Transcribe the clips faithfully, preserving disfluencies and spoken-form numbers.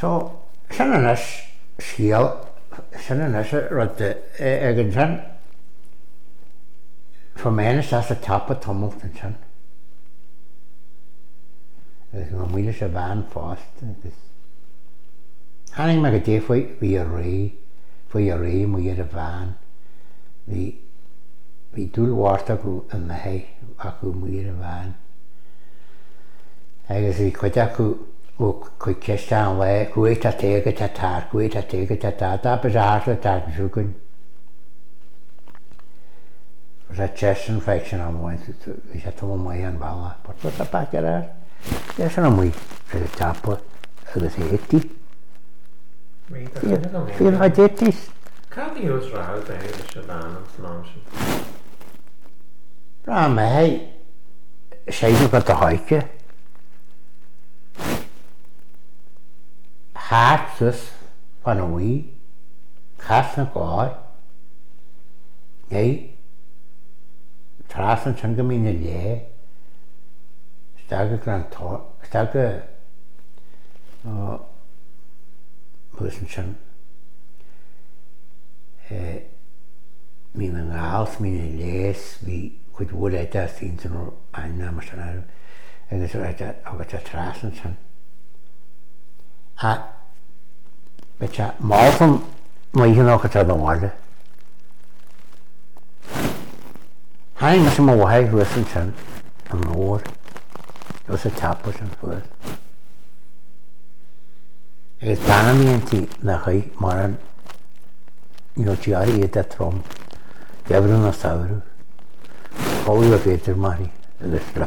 So, sin yn ys sgiel, sin yn ys rydw ag yn sin, Formenes as a tap of tumult and sin. Agus go mhuiile sa bhean fást agus tháinig me go dtí faoi bhí a ré faoi a ré mu iad a bhean bhí bhí dúlhharrta acu a mbeidh acu mu iad a bhean agus bhí cuid acu ó chuid ceiste an bhaith cuaigh a téige a tar cuaigh a téige a tar tapas a háart a tar go siúcain was a chest infection am bhaint bhí sé tú mai an bhela but was a pac ar ar Yes, I'm we for the top of the eighty. Feel I did this. Can't you use round the Shaban and Slanship? Ram, hey, Shady got the hike. Hearts us on a wee, cast and guy. Yea, Tras and Changamin a year. Stagger Grand Tour, Stagger uh, Wilson, uh, meaning a house, meaning less, we could wood at that thing to know, and Namasan, and it's right at over the Trasson. Ah, but a Malcolm, my you know, got the water. I must have more high Wilson, and more. It was a tap was and first. It's Panami and tea, Nahi, Maran, you know, Chiari ate that from Gabriel Sauru. How you have ate Mari, the strap.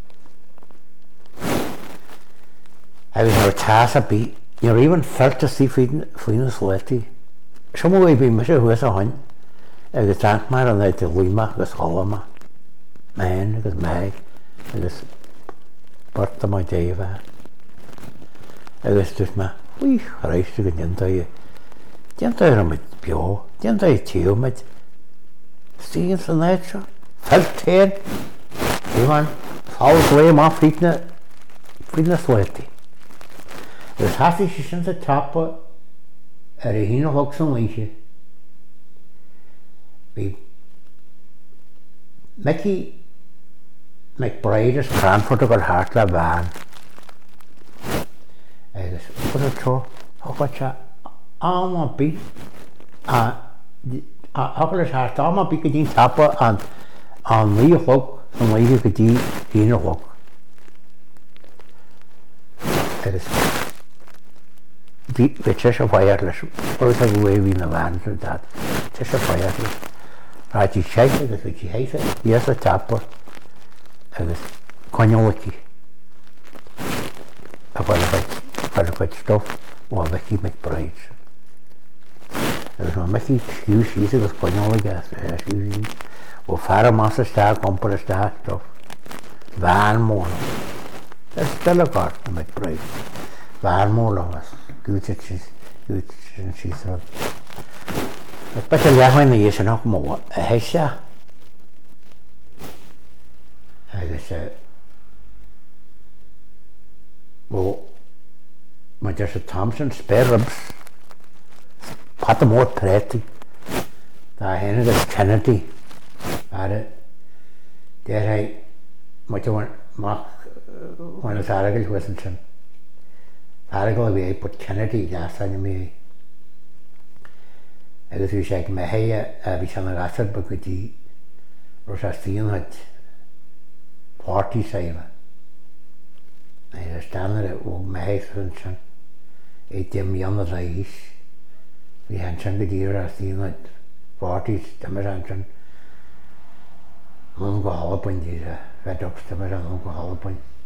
I was a task a beat, you're even felt to see Phoenix Letty. Some way be Mister who has a hunt. I was tank man and let the Wima, the Soloma, man, the Mag, the Barta my Deva. Agus dus ma, wí reistig yn jantau. Jantau er met bio, jantau teo met stigen sy'n net so. Felt hen. Iwan, fawl glei ma friedne, friedne sleti. Dus haffi si sy'n sa tapa er i hyn o hog sy'n leisio. Fi Mickey McBride is Cranford of heart la van. Agus put a tro, hocha ama bi a a hocha heart ama bi gedin tapa an an lee hog an lee gedi hin hog. Agus di which is a wireless or is a way we in the van for that. It's a wireless. Right, you shake it as which you hate it. Yes, a tapa. Agus coinoliki. A bhfuil bhfuil bhfuil stuff ó Mickey McBride. Agus má Mickey sciú síos agus coinoligi sciú ó fear más a stag compar a stag stuff. Bhain móla. That's still a part of McBride. Bhain móla was gúte síos gúte síos rod. But a lehain na dhéis an ach móla a heisa. Agus e well mae there's a Thompson spare ribs pat mor pretty da hen is Kennedy are there I mae te wan mak wan is aragil Washington aragil we put Kennedy gas on me agus vi sé me heia a vi san gasar ba gudi Rosastin had party save. I understand that all my husband son, eight them young as I is. We had some good year as the like parties, Tamaranson. Lungo Hallopin, these red up Tamaran, Lungo Hallopin.